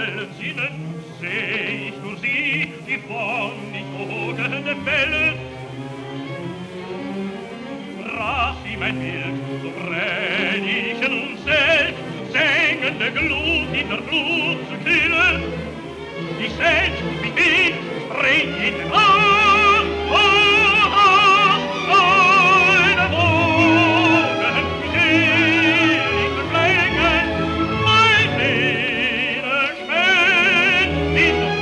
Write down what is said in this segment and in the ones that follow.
allen Sinnen seh ich nur sie, die von dich wogende Wellen. Brach sie mein Bild, so brenn ich nun selbst, sengende Glut in der Glut zu kühlen. Ich selbst, wie ich, spring in den Arm, deine Wogen, selig beflecken, mein Seele schwellt in der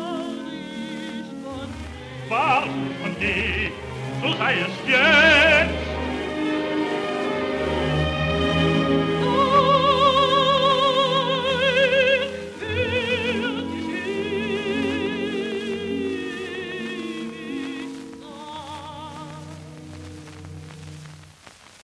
was von dir, so sei es jetzt.